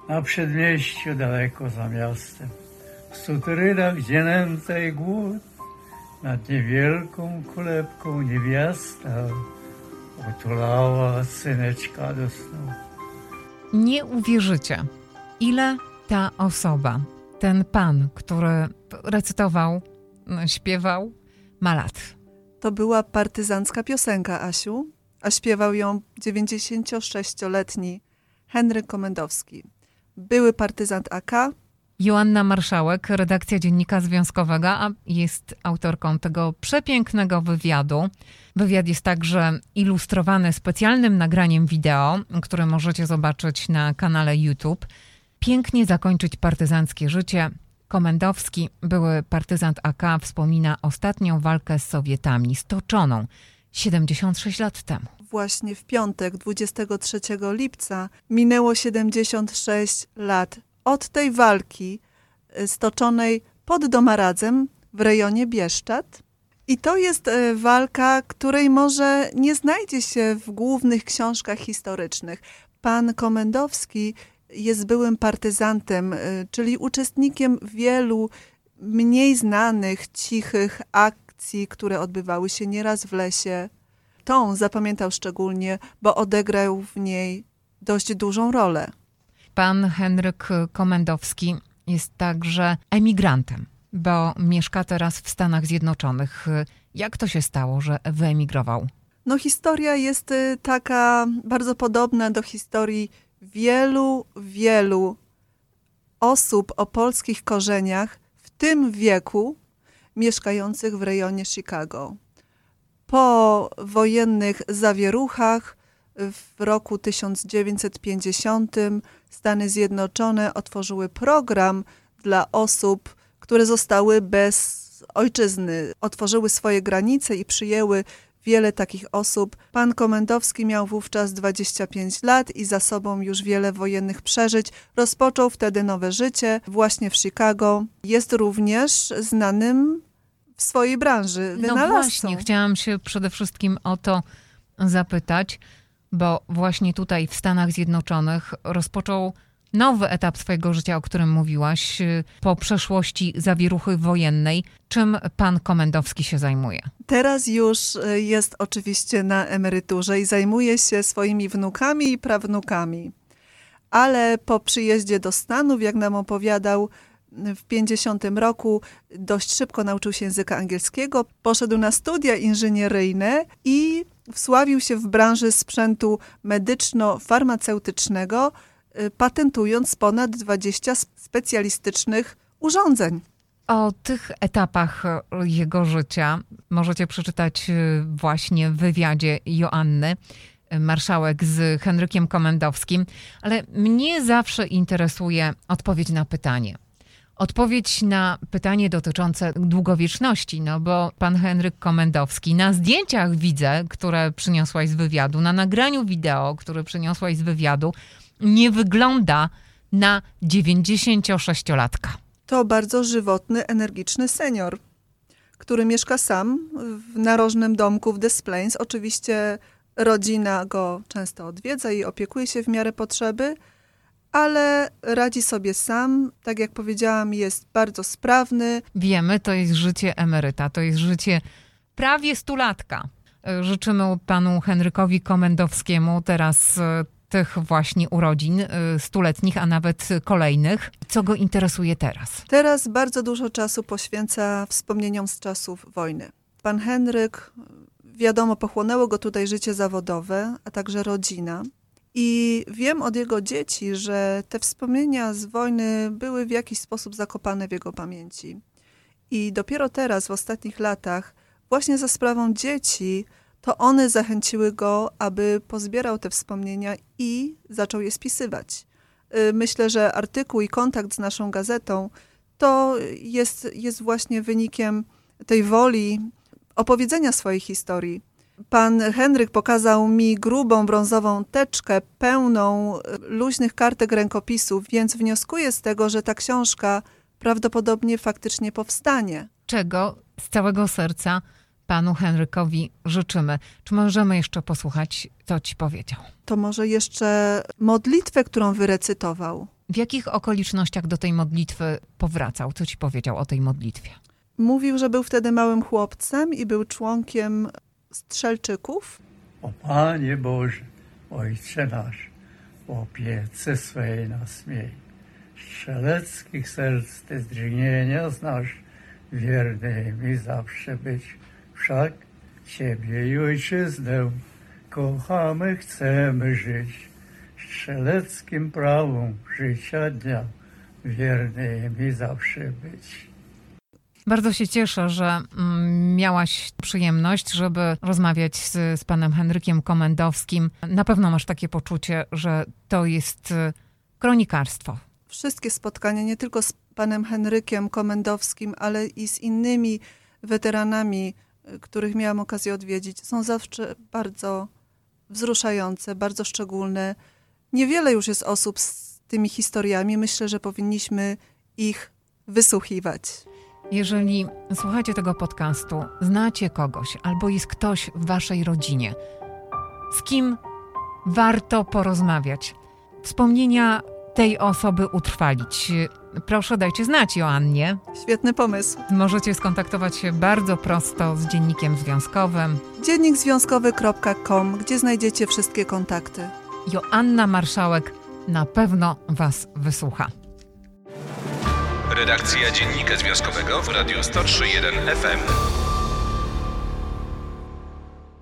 Na przedmieściu daleko za miastem, w sutrynach, gdzie nędza i głód, nad niewielką kolebką niewiasta otulała syneczka do snu. Nie uwierzycie, ile ta osoba, ten pan, który recytował, śpiewał, ma lat. To była partyzancka piosenka, Asiu, a śpiewał ją 96-letni Henryk Komendowski. Były partyzant AK. Joanna Marszałek, redakcja Dziennika Związkowego, a jest autorką tego przepięknego wywiadu. Wywiad jest także ilustrowany specjalnym nagraniem wideo, które możecie zobaczyć na kanale YouTube. Pięknie zakończyć partyzanckie życie. Komendowski, były partyzant AK, wspomina ostatnią walkę z Sowietami, stoczoną 76 lat temu. Właśnie w piątek, 23 lipca, minęło 76 lat od tej walki stoczonej pod Domaradzem w rejonie Bieszczad. I to jest walka, której może nie znajdzie się w głównych książkach historycznych. Pan Komendowski jest byłym partyzantem, czyli uczestnikiem wielu mniej znanych, cichych akcji, które odbywały się nieraz w lesie. Tą zapamiętał szczególnie, bo odegrał w niej dość dużą rolę. Pan Henryk Komendowski jest także emigrantem, bo mieszka teraz w Stanach Zjednoczonych. Jak to się stało, że wyemigrował? No, historia jest taka bardzo podobna do historii wielu osób o polskich korzeniach w tym wieku mieszkających w rejonie Chicago. Po wojennych zawieruchach w roku 1950 Stany Zjednoczone otworzyły program dla osób, które zostały bez ojczyzny. Otworzyły swoje granice i przyjęły wiele takich osób. Pan Komendowski miał wówczas 25 lat i za sobą już wiele wojennych przeżyć. Rozpoczął wtedy nowe życie właśnie w Chicago. Jest również znanym w swojej branży wynalazcą. No właśnie, chciałam się przede wszystkim o to zapytać, bo właśnie tutaj w Stanach Zjednoczonych rozpoczął nowy etap swojego życia, o którym mówiłaś, po przeszłości zawieruchy wojennej. Czym pan Komendowski się zajmuje? Teraz już jest oczywiście na emeryturze i zajmuje się swoimi wnukami i prawnukami. Ale po przyjeździe do Stanów, jak nam opowiadał, w 50 roku dość szybko nauczył się języka angielskiego, poszedł na studia inżynieryjne i wsławił się w branży sprzętu medyczno-farmaceutycznego, patentując ponad 20 specjalistycznych urządzeń. O tych etapach jego życia możecie przeczytać właśnie w wywiadzie Joanny Marszałek z Henrykiem Komendowskim, ale mnie zawsze interesuje odpowiedź na pytanie. Odpowiedź na pytanie dotyczące długowieczności, no bo pan Henryk Komendowski na zdjęciach widzę, które przyniosłaś z wywiadu, na nagraniu wideo, które przyniosłaś z wywiadu, nie wygląda na 96-latka. To bardzo żywotny, energiczny senior, który mieszka sam w narożnym domku w Des Plaines. Oczywiście rodzina go często odwiedza i opiekuje się w miarę potrzeby, ale radzi sobie sam. Tak jak powiedziałam, jest bardzo sprawny. Wiemy, to jest życie emeryta, to jest życie prawie stulatka. Życzymy panu Henrykowi Komendowskiemu teraz tych właśnie urodzin stuletnich, a nawet kolejnych. Co go interesuje teraz? Teraz bardzo dużo czasu poświęca wspomnieniom z czasów wojny. Pan Henryk, wiadomo, pochłonęło go tutaj życie zawodowe, a także rodzina. I wiem od jego dzieci, że te wspomnienia z wojny były w jakiś sposób zakopane w jego pamięci. I dopiero teraz, w ostatnich latach, właśnie za sprawą dzieci, to one zachęciły go, aby pozbierał te wspomnienia i zaczął je spisywać. Myślę, że artykuł i kontakt z naszą gazetą to jest właśnie wynikiem tej woli opowiedzenia swojej historii. Pan Henryk pokazał mi grubą brązową teczkę pełną luźnych kartek rękopisów, więc wnioskuję z tego, że ta książka prawdopodobnie faktycznie powstanie. Czego z całego serca panu Henrykowi życzymy. Czy możemy jeszcze posłuchać, co ci powiedział? To może jeszcze modlitwę, którą wyrecytował. W jakich okolicznościach do tej modlitwy powracał? Co ci powiedział o tej modlitwie? Mówił, że był wtedy małym chłopcem i był członkiem strzelczyków. O Panie Boże, Ojcze nasz, w opiece swej nas miej. Strzeleckich serc Ty zdrgnienia znasz, wierny mi zawsze być. Wszak Ciebie i Ojczyznę kochamy, chcemy żyć. Strzeleckim prawom życia dnia, wierny mi zawsze być. Bardzo się cieszę, że miałaś przyjemność, żeby rozmawiać z panem Henrykiem Komendowskim. Na pewno masz takie poczucie, że to jest kronikarstwo. Wszystkie spotkania, nie tylko z panem Henrykiem Komendowskim, ale i z innymi weteranami, których miałam okazję odwiedzić, są zawsze bardzo wzruszające, bardzo szczególne. Niewiele już jest osób z tymi historiami. Myślę, że powinniśmy ich wysłuchiwać. Jeżeli słuchacie tego podcastu, znacie kogoś albo jest ktoś w waszej rodzinie, z kim warto porozmawiać, wspomnienia tej osoby utrwalić, proszę dajcie znać Joannie. Świetny pomysł. Możecie skontaktować się bardzo prosto z Dziennikiem Związkowym. Dziennikzwiązkowy.com, gdzie znajdziecie wszystkie kontakty. Joanna Marszałek na pewno was wysłucha. Redakcja Dziennika Związkowego w Radiu 103.1 FM.